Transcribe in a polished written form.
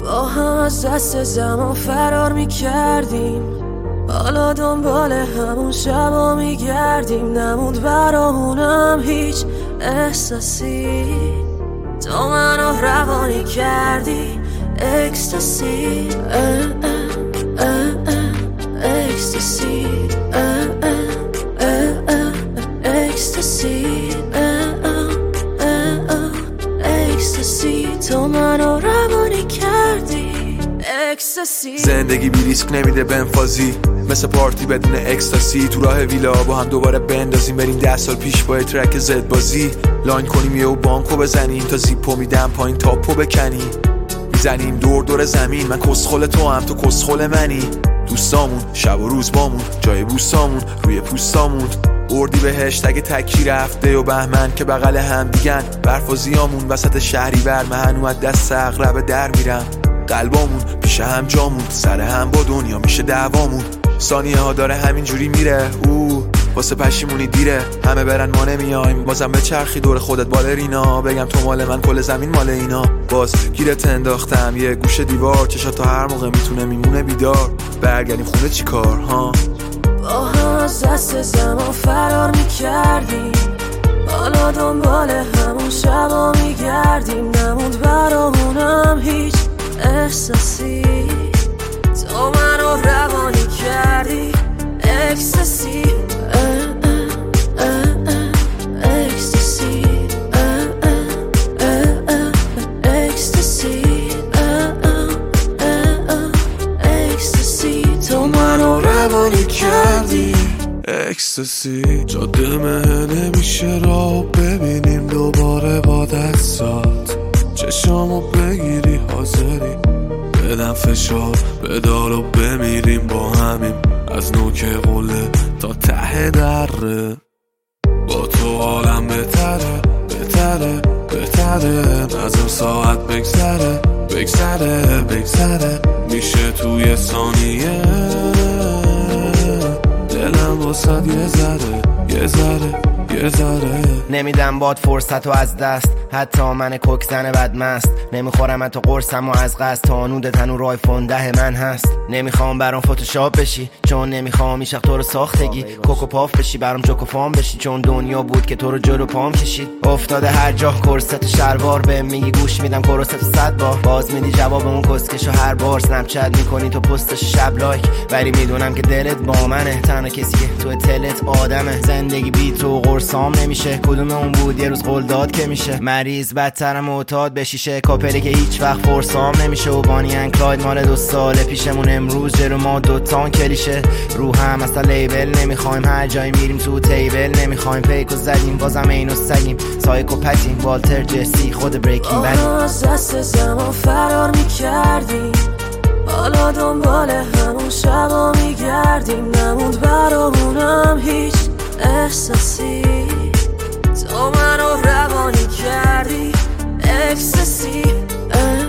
با هم از دست زمان فرار میکردیم، حالا دنبال همون شبا میگردیم. نموند برامونم هیچ احساسی، تو منو روانی کردی. اکستاسی اکستاسی اکستاسی اکستاسی، تو منو روانی کردی. اکستاسی زندگی بی ریسک نمیده بنفازی، مثل پارتی بدون اکستاسی. تو راه ویلا با هم دوباره بندازیم، بریم 10 سال پیش با ترک زد بازی. لاین کنیم یهو بانکو بزنیم، تا زیپو میدم پایین تاپو بکنیم. میزنیم دور دور زمین، من کسخل تو هم تو کسخل منی. دوستامون شب و روز بامون، جای بوسامون روی پوستامون. اردی بهشت اگه تکی رفته و بهمن که بغل هم دیگن. برف و زیامون وسط شهری بر، من هنو از دست اغرب در میرم. قلبامون پیش هم جامون، سر هم با دنیا میشه دعوامون. ثانیه ها داره همینجوری میره، واسه پشیمونی دیره. همه برن ما نمیایم، بازم به چرخی دور خودت بالرینا. بگم تو مال من کل زمین مال اینا. باز گیرت انداختم یه گوشه دیوار، چشا تا هر موقع میتونه میمونه بیدار. برگردیم خونه چی کار ها؟ با هم از دست زمان فرار میکردیم، حالا دنبال همون شبا میگردیم. نموند برامونم هیچ احساسی، تو منو روانی کردی. اکستاسی اکستاسی اکستاسی اکستاسی، تو منو روانی کردی. اکستاسی جاده مه نمیشه را ببینیم دوباره با دستات. چشامو بگیری حاضری بدم فشار بدار و بمیریم با همیم. از نوک قله تا ته دره، با تو عالم بهتره بهتره بهتره. از اون ساعت بگذره بگذره بگذره، میشه توی ثانیه. دلم واسد یه ذره یه ذره یه ذره. نمیدم باد فرصتو از دست، حتی من کوکزن بدمست. نمیخورم حتی قرصم و از قصد، تا نود تنور آیفون 10 من هست. نمیخوام برام فتوشاپ بشی، چون نمیخوام ایشق تو رو ساختگی. کوکو پاف بشی برام جوکو فام بشی، چون دنیا بود که تو رو جلو پام کشید. افتاده هر جا کرست شلوار، به میگی گوش میدم کرست 100 بار. باز میدی جواب اون کسکشو هر بار. سنپ چت میکنی تو پستش شب لایک، ولی میدونم که دلت با منه. تنها کسی که تو تلت آدمه. زندگی بی تو قرصام نمیشه، کدوم اون بود یه روز قول داد که میشه. مریض بدترم معتاد بشیشه، کاپلی که هیچ وقت فرسام نمیشه. و بانی ان کلاید مال 2 سال پیشمون، امروز جلو ما دوتان کلیشه. رو هم اصلا لیبل نمیخوایم، هر جایی میریم تو تیبل نمیخوایم. پیکو زدیم بازم اینو سگیم، سایکوپتیم والتر جسی خود بریکینگ بد. از دست زمان فرار میکردیم، حالا دنبال همون شبا میگردیم. نموند برامونم هیچ احساسی، تو منو روانی کردی. اکستاسی